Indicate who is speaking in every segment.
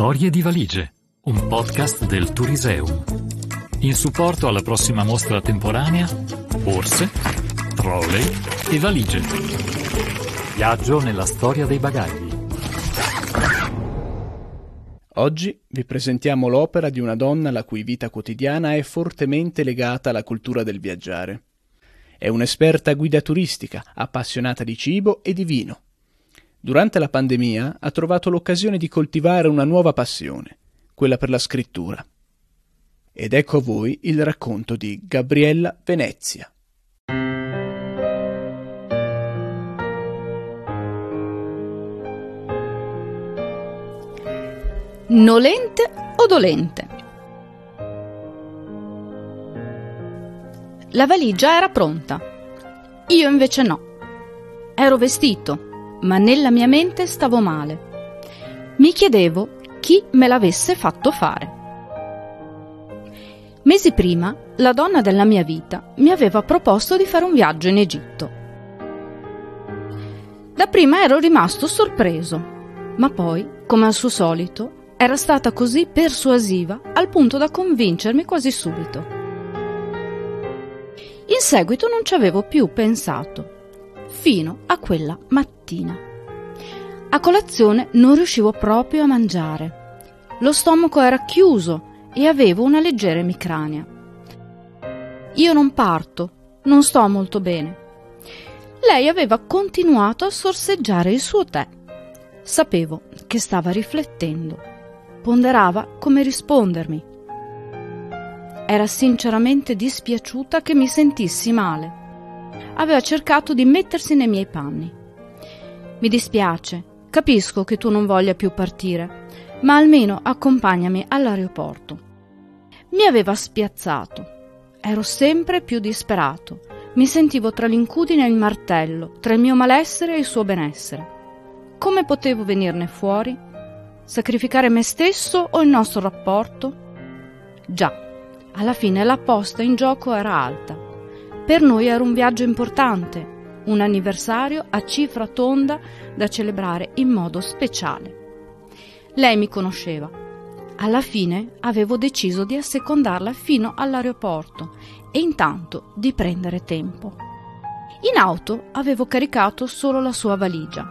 Speaker 1: Storie di valigie, un podcast del Touriseum. In supporto alla prossima mostra temporanea, borse, trolley e valigie. Viaggio nella storia dei bagagli.
Speaker 2: Oggi vi presentiamo l'opera di una donna la cui vita quotidiana è fortemente legata alla cultura del viaggiare. È un'esperta guida turistica, appassionata di cibo e di vino. Durante la pandemia ha trovato l'occasione di coltivare una nuova passione, quella per la scrittura. Ed ecco a voi il racconto di Gabriella Venezia.
Speaker 3: Nolente o dolente? La valigia era pronta. Io invece no. Ero vestito, ma nella mia mente stavo male. Mi chiedevo chi me l'avesse fatto fare. Mesi prima, la donna della mia vita mi aveva proposto di fare un viaggio in Egitto. Dapprima ero rimasto sorpreso, ma poi, come al suo solito, era stata così persuasiva al punto da convincermi quasi subito. In seguito non ci avevo più pensato, fino a quella mattina. A colazione non riuscivo proprio a mangiare. Lo stomaco era chiuso e avevo una leggera emicrania. Io non parto, non sto molto bene. Lei aveva continuato a sorseggiare il suo tè. Sapevo che stava riflettendo. Ponderava come rispondermi. Era sinceramente dispiaciuta che mi sentissi male. Aveva cercato di mettersi nei miei panni. Mi dispiace, capisco che tu non voglia più partire, ma almeno accompagnami all'aeroporto. Mi aveva spiazzato. Ero sempre più disperato. Mi sentivo tra l'incudine e il martello, tra il mio malessere e il suo benessere. Come potevo venirne fuori? Sacrificare me stesso o il nostro rapporto? Già, alla fine la posta in gioco era alta. Per noi era un viaggio importante, un anniversario a cifra tonda da celebrare in modo speciale. Lei mi conosceva. Alla fine avevo deciso di assecondarla fino all'aeroporto e intanto di prendere tempo. In auto avevo caricato solo la sua valigia.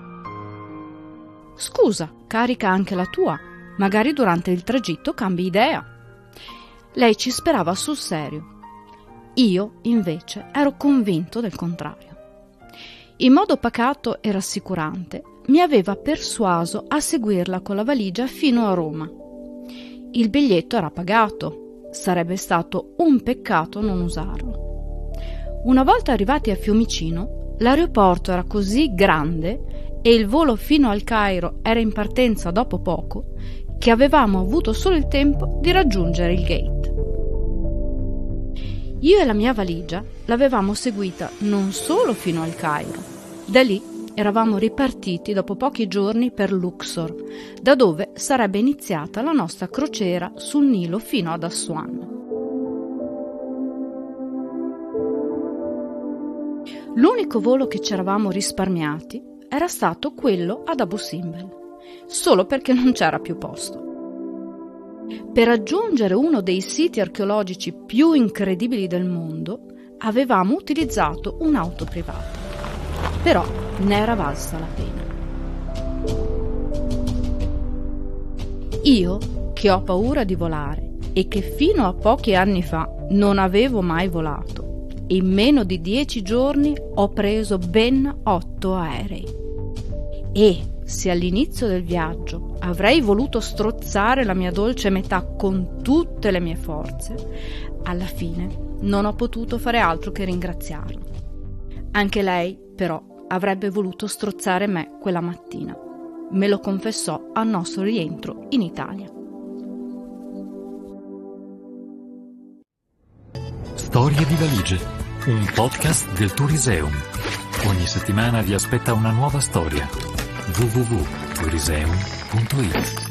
Speaker 3: Scusa, carica anche la tua, magari durante il tragitto cambi idea. Lei ci sperava sul serio. Io, invece, ero convinto del contrario. In modo pacato e rassicurante, mi aveva persuaso a seguirla con la valigia fino a Roma. Il biglietto era pagato, sarebbe stato un peccato non usarlo. Una volta arrivati a Fiumicino, l'aeroporto era così grande e il volo fino al Cairo era in partenza dopo poco, che avevamo avuto solo il tempo di raggiungere il gate. Io e la mia valigia l'avevamo seguita non solo fino al Cairo. Da lì eravamo ripartiti dopo pochi giorni per Luxor, da dove sarebbe iniziata la nostra crociera sul Nilo fino ad Assuan. L'unico volo che ci eravamo risparmiati era stato quello ad Abu Simbel, solo perché non c'era più posto. Per raggiungere uno dei siti archeologici più incredibili del mondo, avevamo utilizzato un'auto privata. Però ne era valsa la pena. Io, che ho paura di volare e che fino a pochi anni fa non avevo mai volato, in meno di 10 giorni ho preso ben 8 aerei. E se all'inizio del viaggio avrei voluto strozzare la mia dolce metà con tutte le mie forze, alla fine non ho potuto fare altro che ringraziarla. Anche lei, però, avrebbe voluto strozzare me quella mattina. Me lo confessò al nostro rientro in Italia.
Speaker 1: Storie di valigie, un podcast del Touriseum. Ogni settimana vi aspetta una nuova storia. www.touriseum.it